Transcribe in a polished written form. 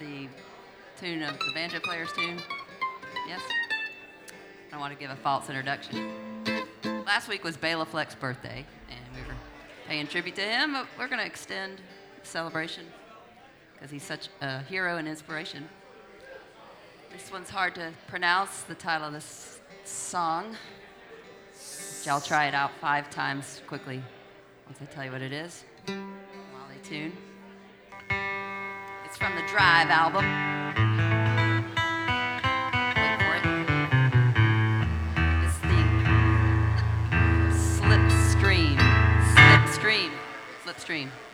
the tune of the banjo player's tune? Yes? I don't want to give a false introduction. Last week was Bela Fleck's birthday, and we were paying tribute to him, but we're going to extend the celebration because he's such a hero and inspiration. This one's hard to pronounce, the title of this song, which I'll try it out 5 times quickly once I tell you what it is. While they tune. It's from the Drive album. Wait for it. It's the Slipstream. Slipstream.